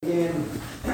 In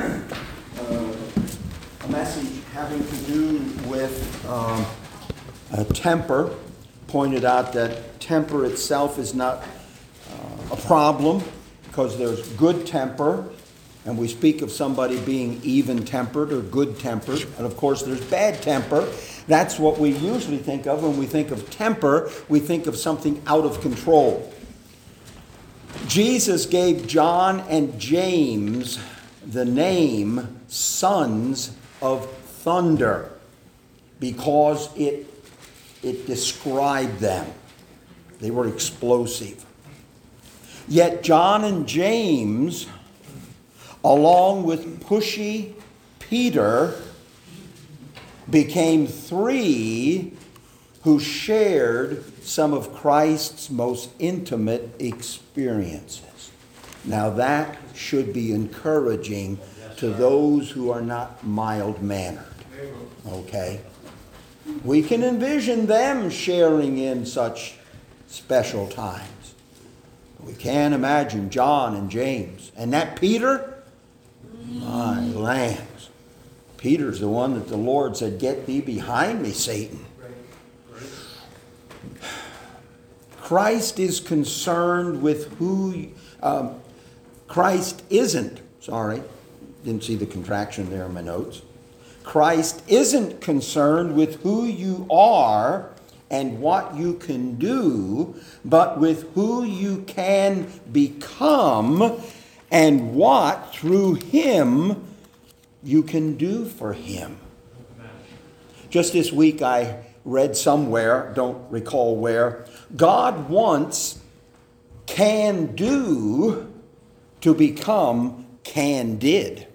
a message having to do with temper, pointed out that temper itself is not a problem because there's good temper, and we speak of somebody being even-tempered or good-tempered, and of course there's bad temper. That's what we usually think of when we think of temper. We think of something out of control. Jesus gave John and James the name sons of thunder because it described them. They were explosive. Yet John and James, along with pushy Peter, became three who shared some of Christ's most intimate experiences. Now that should be encouraging to those who are not mild-mannered. Okay? We can envision them sharing in such special times. We can't imagine John and James. And that Peter? My lambs. Peter's the one that the Lord said, "Get thee behind me, Satan." Christ is concerned with who... Christ isn't, didn't see the contraction there in my notes. Christ isn't concerned with who you are and what you can do, but with who you can become and what, through Him, you can do for Him. Just this week I read somewhere, don't recall where, God wants can do to become candid.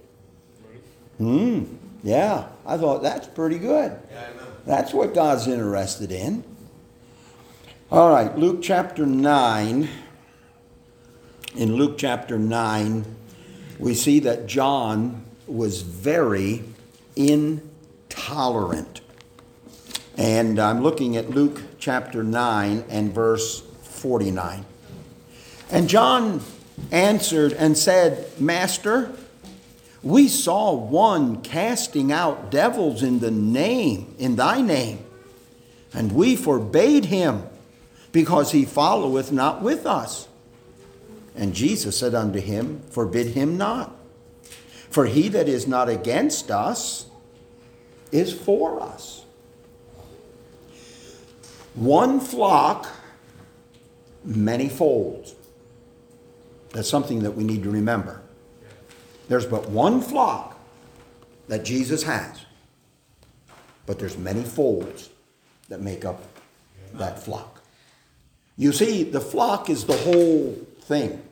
Yeah, I thought that's pretty good. That's what God's interested in. All right, Luke chapter 9. In Luke chapter 9, we see that John was very intolerant. And I'm looking at Luke chapter 9 and verse 49. And John answered and said, "Master, we saw one casting out devils in thy name, and we forbade him, because he followeth not with us." And Jesus said unto him, "Forbid him not. For he that is not against us is for us." One flock, many folds. That's something that we need to remember. There's but one flock that Jesus has, but there's many folds that make up that flock. You see, the flock is the whole thing.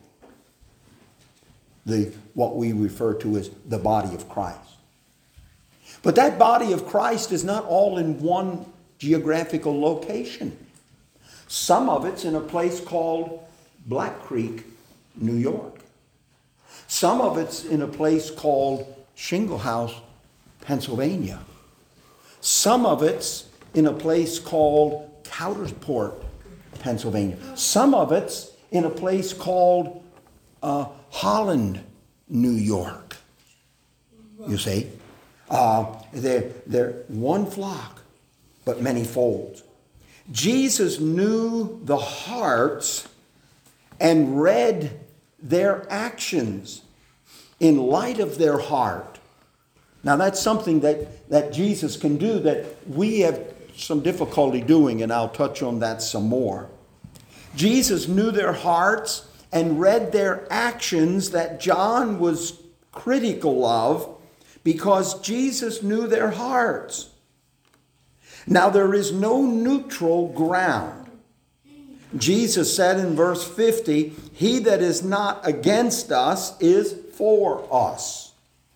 What we refer to as the body of Christ. But that body of Christ is not all in one geographical location. Some of it's in a place called Black Creek, New York. Some of it's in a place called Shingle House, Pennsylvania. Some of it's in a place called Coudersport, Pennsylvania. Some of it's in a place called Holland, New York. You see? They're one flock, but many folds. Jesus knew the hearts and read their actions in light of their heart. Now that's something that Jesus can do that we have some difficulty doing, and I'll touch on that some more. Jesus knew their hearts and read their actions that John was critical of, because Jesus knew their hearts. Now there is no neutral ground. Jesus said in verse 50, "He that is not against us is for us."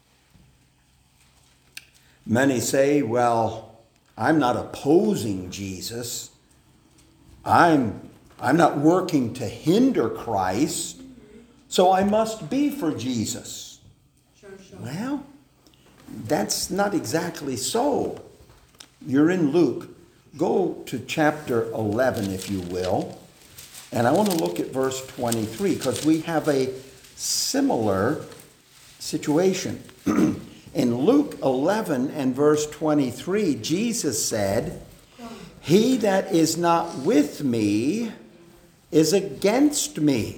Many say, "Well, I'm not opposing Jesus. I'm not working to hinder Christ, so I must be for Jesus." Sure. Well, that's not exactly so. You're in Luke. Go to chapter 11, if you will. And I want to look at verse 23, because we have a similar situation. In Luke 11 and verse 23, Jesus said, "He that is not with me is against me.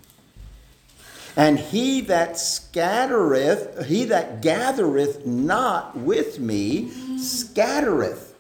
And he that gathereth not with me scattereth."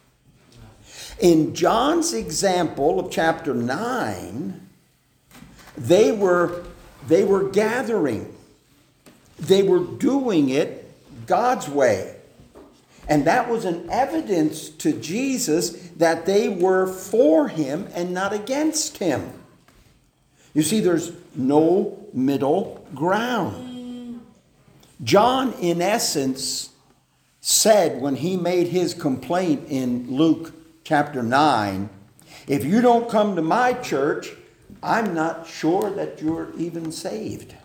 In John's example of chapter 9, they were gathering. They were doing it God's way. And that was an evidence to Jesus that they were for him and not against him. You see, there's no middle ground. John, in essence, said when he made his complaint in Luke chapter 9, "If you don't come to my church, I'm not sure that you're even saved."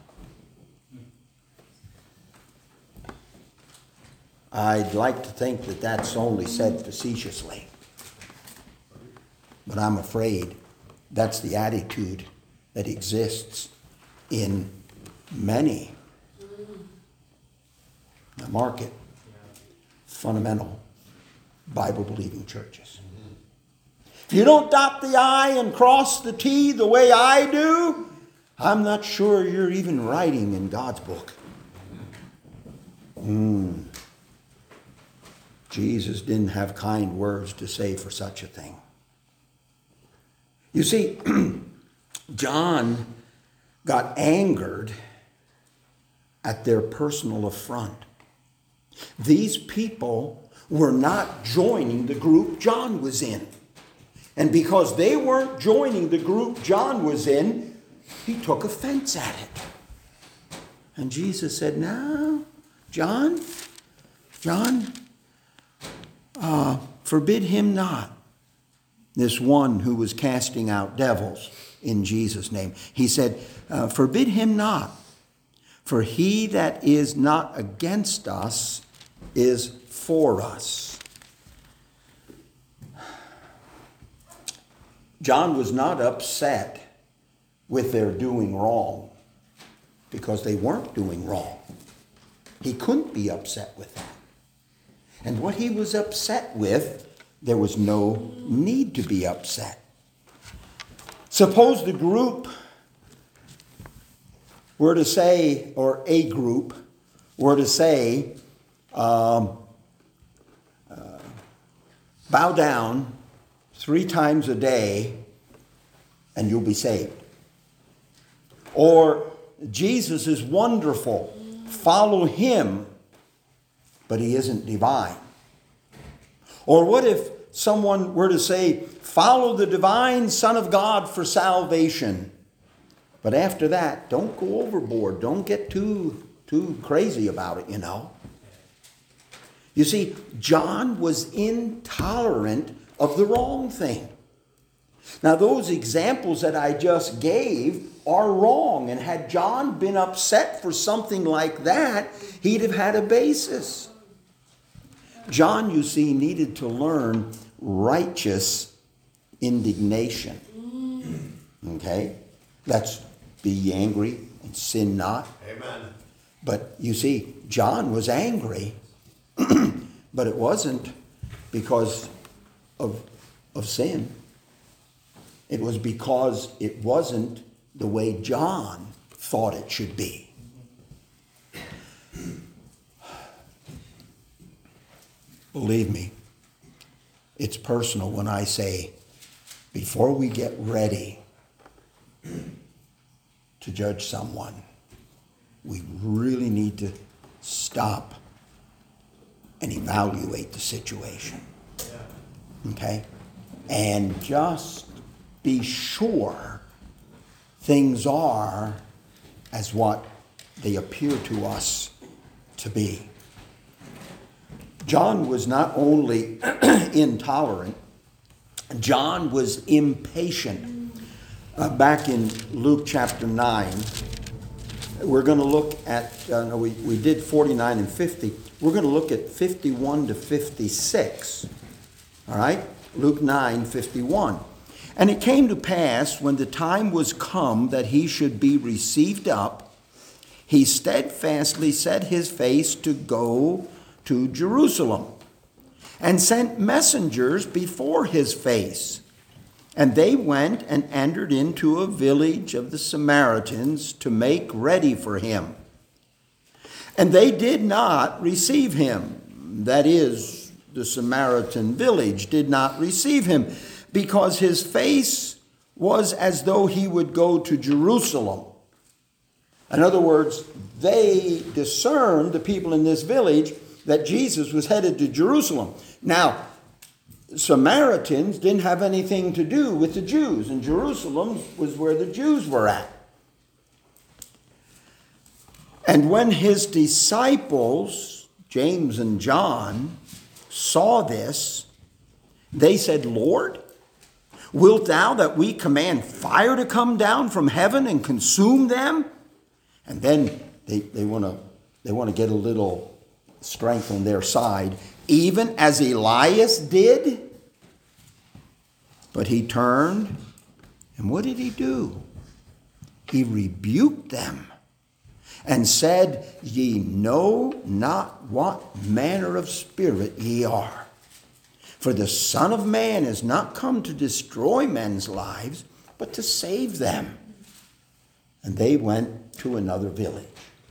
I'd like to think that that's only said facetiously. But I'm afraid that's the attitude that exists in many, now mark it, fundamental Bible-believing churches. If you don't dot the I and cross the T the way I do, I'm not sure you're even writing in God's book. Jesus didn't have kind words to say for such a thing. You see, John got angered at their personal affront. These people were not joining the group John was in. And because they weren't joining the group John was in, he took offense at it. And Jesus said, "No, John, forbid him not." This one who was casting out devils in Jesus' name. He said, "Forbid him not, for he that is not against us is for us." John was not upset with their doing wrong because they weren't doing wrong. He couldn't be upset with that. And what he was upset with, there was no need to be upset. Suppose the group were to say, or a group were to say, bow down 3 times a day and you'll be saved. Or Jesus is wonderful, follow him, but he isn't divine. Or what if someone were to say, follow the divine Son of God for salvation, but after that, don't go overboard, don't get too crazy about it, you know. You see, John was intolerant of the wrong thing. Now, those examples that I just gave are wrong, and had John been upset for something like that, he'd have had a basis. John, you see, needed to learn righteous indignation. Okay? That's be ye angry and sin not. Amen. But you see, John was angry, but it wasn't because of sin. It was because it wasn't the way John thought it should be. Believe me, it's personal when I say, before we get ready to judge someone, we really need to stop and evaluate the situation. Okay? And just be sure things are as what they appear to us to be. John was not only intolerant, John was impatient. Back in Luke chapter 9, we're going to look at, we did 49 and 50. We're going to look at 51 to 56. All right? Luke 9:51. "And it came to pass, when the time was come that he should be received up, he steadfastly set his face to go to Jerusalem, and sent messengers before his face. And they went and entered into a village of the Samaritans to make ready for him. And they did not receive him. That is, the Samaritan village did not receive him, because his face was as though he would go to Jerusalem. In other words, they discerned, the people in this village, that Jesus was headed to Jerusalem. Now, Samaritans didn't have anything to do with the Jews, and Jerusalem was where the Jews were at. And when his disciples, James and John, saw this, they said, "Lord, wilt thou that we command fire to come down from heaven and consume them?" And then they want to get a little strength on their side, even as Elias did. But he turned, and what did he do? He rebuked them and said, "Ye know not what manner of spirit ye are. For the Son of Man is not come to destroy men's lives, but to save them." And they went to another village.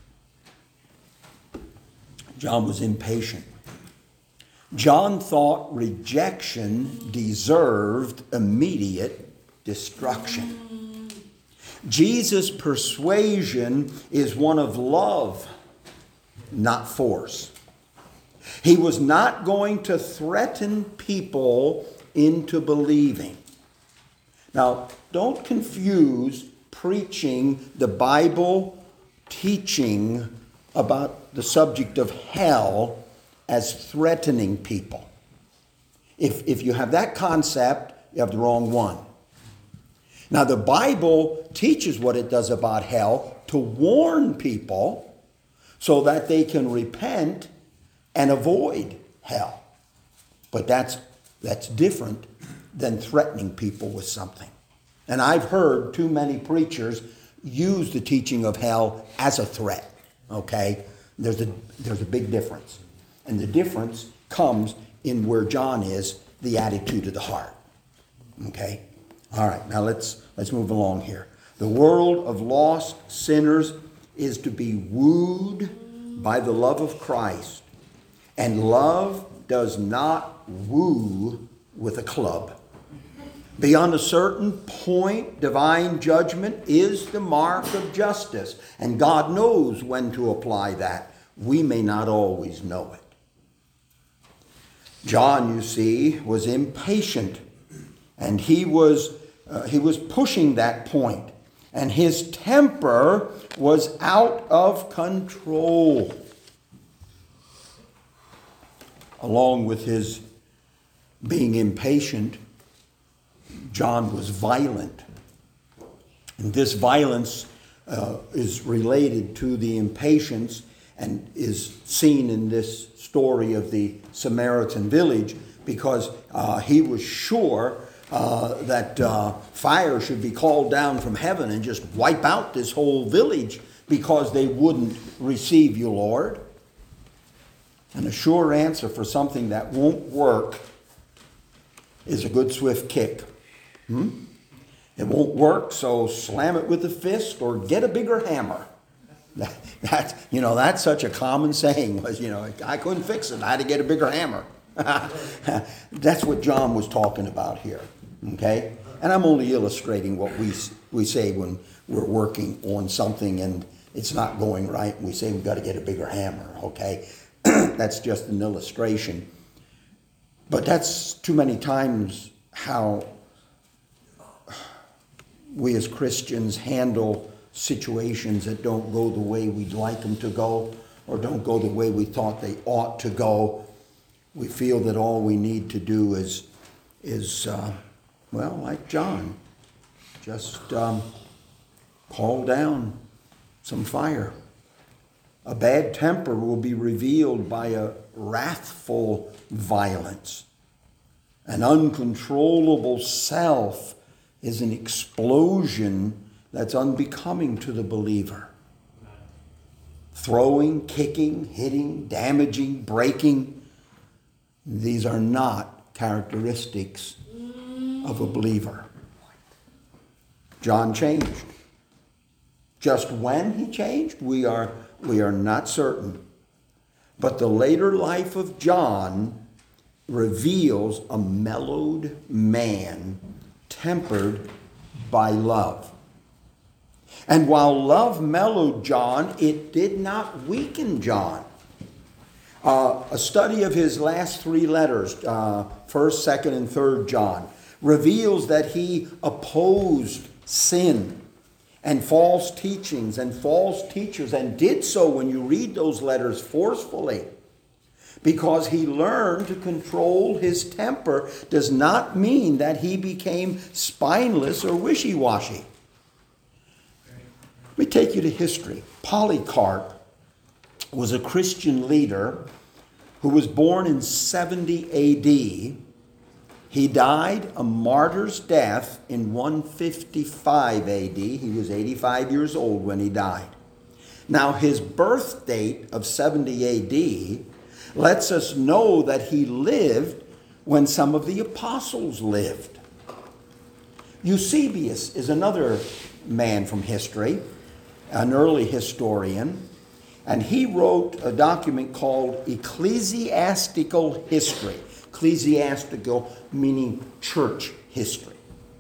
John was impatient. John thought rejection deserved immediate destruction. Jesus' persuasion is one of love, not force. He was not going to threaten people into believing. Now, don't confuse preaching the Bible teaching about the subject of hell as threatening people. If you have that concept, you have the wrong one. Now, the Bible teaches what it does about hell to warn people so that they can repent and avoid hell. But that's different than threatening people with something. And I've heard too many preachers use the teaching of hell as a threat. Okay? There's a big difference. And the difference comes in where John is, the attitude of the heart. Okay? All right, now let's move along here. The world of lost sinners is to be wooed by the love of Christ. And love does not woo with a club. Beyond a certain point, divine judgment is the mark of justice. And God knows when to apply that. We may not always know it. John, you see, was impatient. And he was pushing that point. And his temper was out of control. Along with his being impatient, John was violent. And this violence is related to the impatience and is seen in this story of the Samaritan village, because he was sure that fire should be called down from heaven and just wipe out this whole village because they wouldn't receive you, Lord. And a sure answer for something that won't work is a good swift kick. It won't work, so slam it with a fist or get a bigger hammer. That's such a common saying was, I couldn't fix it. I had to get a bigger hammer. That's what John was talking about here. Okay? And I'm only illustrating what we say when we're working on something and it's not going right. And we say we've got to get a bigger hammer. Okay? That's just an illustration. But that's too many times how we as Christians handle situations that don't go the way we'd like them to go, or don't go the way we thought they ought to go. We feel that all we need to do is like John, just call down some fire. A bad temper will be revealed by a wrathful violence. An uncontrollable self is an explosion that's unbecoming to the believer. throwing, kicking, hitting, damaging, breaking. These are not characteristics of a believer. John changed. Just when he changed, we are not certain. But the later life of John reveals a mellowed man tempered by love. And while love mellowed John, it did not weaken John. A study of his last three letters, 1st, 2nd, and 3rd John, reveals that he opposed sin and false teachings and false teachers, and did so, when you read those letters, forcefully. Because he learned to control his temper does not mean that he became spineless or wishy-washy. Let me take you to history. Polycarp was a Christian leader who was born in 70 A.D. He died a martyr's death in 155 A.D. He was 85 years old when he died. Now, his birth date of 70 A.D. lets us know that he lived when some of the apostles lived. Eusebius is another man from history, an early historian, and he wrote a document called Ecclesiastical History. Ecclesiastical meaning church history.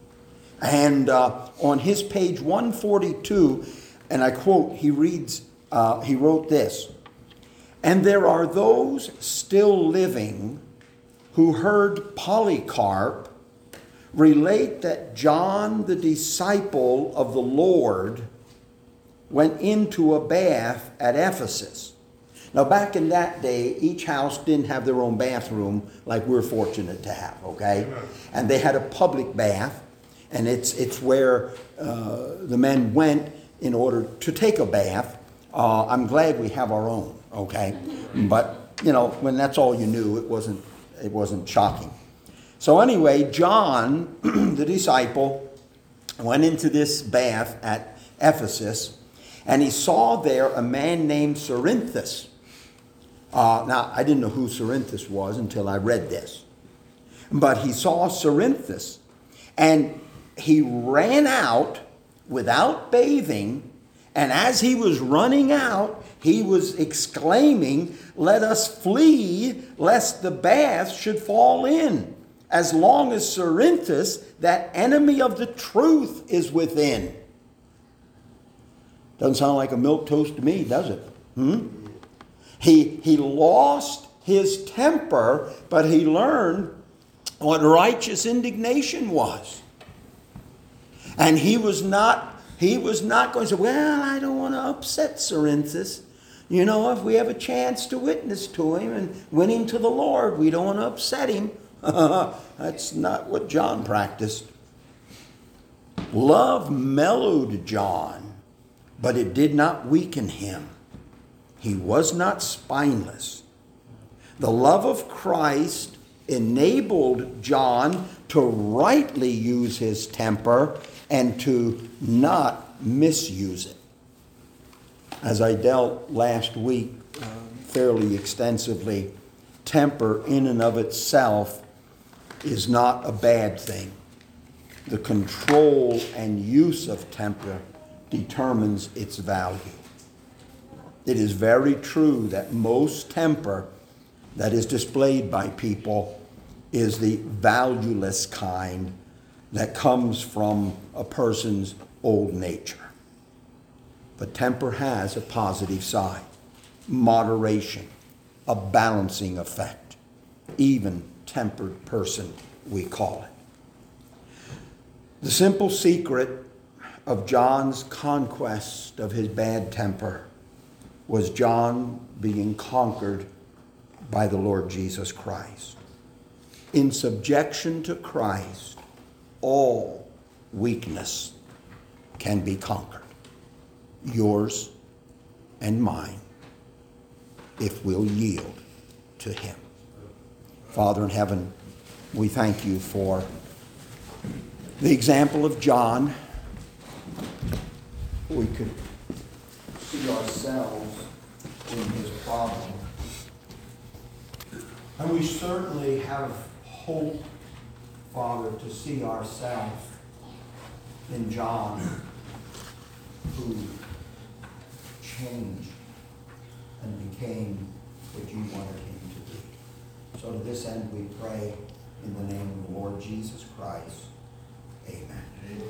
And on his page 142, and I quote, he wrote this: "And there are those still living who heard Polycarp relate that John, the disciple of the Lord, went into a bath at Ephesus." Now, back in that day, each house didn't have their own bathroom like we're fortunate to have, okay? And they had a public bath, and it's where the men went in order to take a bath. I'm glad we have our own, okay? But, you know, when that's all you knew, it wasn't shocking. So anyway, John, the disciple, went into this bath at Ephesus, and he saw there a man named Cerinthus. Now, I didn't know who Cerinthus was until I read this. But he saw Cerinthus, and he ran out without bathing, and as he was running out, he was exclaiming, "Let us flee, lest the bath should fall in, as long as Cerinthus, that enemy of the truth, is within." Doesn't sound like a milquetoast to me, does it? He lost his temper, but he learned what righteous indignation was. And he was not going to say, "Well, I don't want to upset Cerinthus. You know, if we have a chance to witness to him and win him to the Lord, we don't want to upset him." That's not what John practiced. Love mellowed John, but it did not weaken him. He was not spineless. The love of Christ enabled John to rightly use his temper and to not misuse it. As I dealt last week fairly extensively, temper in and of itself is not a bad thing. The control and use of temper determines its value. It is very true that most temper that is displayed by people is the valueless kind that comes from a person's old nature. But temper has a positive side, moderation, a balancing effect, even tempered person, we call it. The simple secret of John's conquest of his bad temper was John being conquered by the Lord Jesus Christ. In subjection to Christ, all weakness can be conquered. Yours and mine, if we'll yield to him. Father in heaven, we thank you for the example of John. We could see ourselves problem. And we certainly have hope, Father, to see ourselves in John, who changed and became what you wanted him to be. So to this end we pray in the name of the Lord Jesus Christ. Amen.